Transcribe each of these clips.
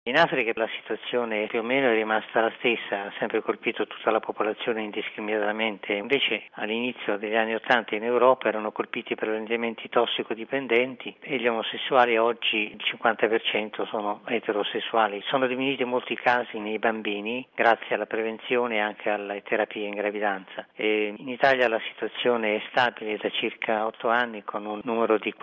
In Africa la situazione più o meno è rimasta la stessa, ha sempre colpito tutta la popolazione indiscriminatamente, invece all'inizio degli anni '80 in Europa erano colpiti prevalentemente i tossicodipendenti e gli omosessuali. Oggi il 50% sono eterosessuali. Sono diminuiti molti casi nei bambini grazie alla prevenzione e anche alle terapie in gravidanza. E in Italia la situazione è stabile da circa 8 anni con un numero di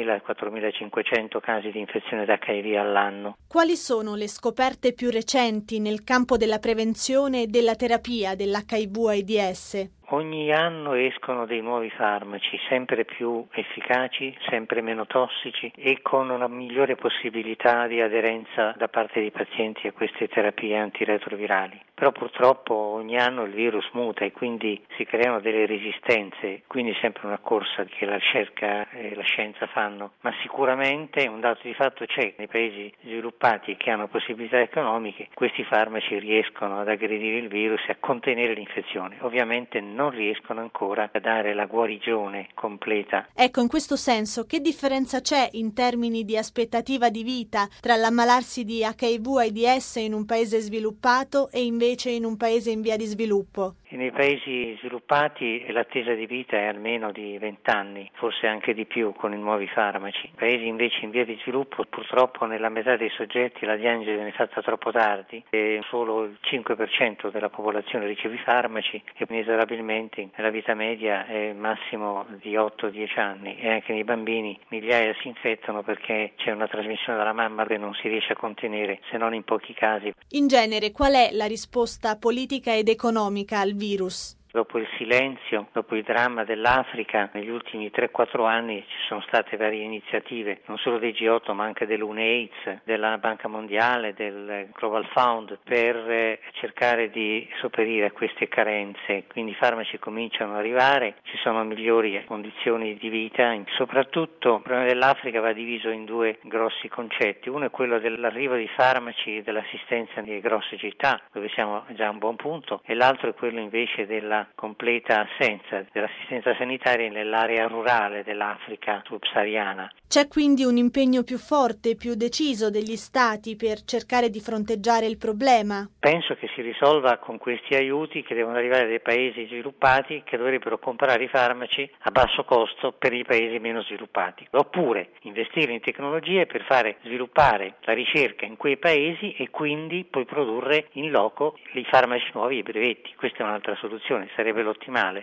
4.000-4.500 casi di infezione da HIV all'anno. Quali sono le scoperte più recenti nel campo della prevenzione e della terapia dell'HIV/AIDS? Ogni anno escono dei nuovi farmaci, sempre più efficaci, sempre meno tossici e con una migliore possibilità di aderenza da parte dei pazienti a queste terapie antiretrovirali. Però purtroppo ogni anno il virus muta e quindi si creano delle resistenze, quindi è sempre una corsa che la ricerca e la scienza fanno, ma sicuramente un dato di fatto c'è: nei paesi sviluppati che hanno possibilità economiche questi farmaci riescono ad aggredire il virus e a contenere l'infezione. Ovviamente non riescono ancora a dare la guarigione completa. Ecco, in questo senso, che differenza c'è in termini di aspettativa di vita tra l'ammalarsi di HIV/AIDS in un paese sviluppato e invece in un paese in via di sviluppo? Nei paesi sviluppati l'attesa di vita è almeno di 20 anni, forse anche di più con i nuovi farmaci. I paesi invece in via di sviluppo, purtroppo nella metà dei soggetti la diagnosi viene fatta troppo tardi e solo il 5% della popolazione riceve i farmaci e inesorabilmente la vita media è massimo di 8-10 anni e anche nei bambini migliaia si infettano perché c'è una trasmissione dalla mamma che non si riesce a contenere se non in pochi casi. In genere, qual è la risposta politica ed economica al virus? Dopo il silenzio, dopo il dramma dell'Africa, negli ultimi 3-4 anni ci sono state varie iniziative, non solo dei G8 ma anche dell'UNAIDS, della Banca Mondiale, del Global Fund, per cercare di sopperire a queste carenze. Quindi i farmaci cominciano ad arrivare, ci sono migliori condizioni di vita. Soprattutto il problema dell'Africa va diviso in due grossi concetti. Uno è quello dell'arrivo di farmaci e dell'assistenza nelle grosse città, dove siamo già a un buon punto, e l'altro è quello invece della completa assenza dell'assistenza sanitaria nell'area rurale dell'Africa subsahariana. C'è quindi un impegno più forte, più deciso degli Stati per cercare di fronteggiare il problema? Penso che si risolva con questi aiuti che devono arrivare dai paesi sviluppati, che dovrebbero comprare i farmaci a basso costo per i paesi meno sviluppati, oppure investire in tecnologie per fare sviluppare la ricerca in quei paesi e quindi poi produrre in loco i farmaci nuovi e i brevetti. Questa è un'altra soluzione, sarebbe l'ottimale.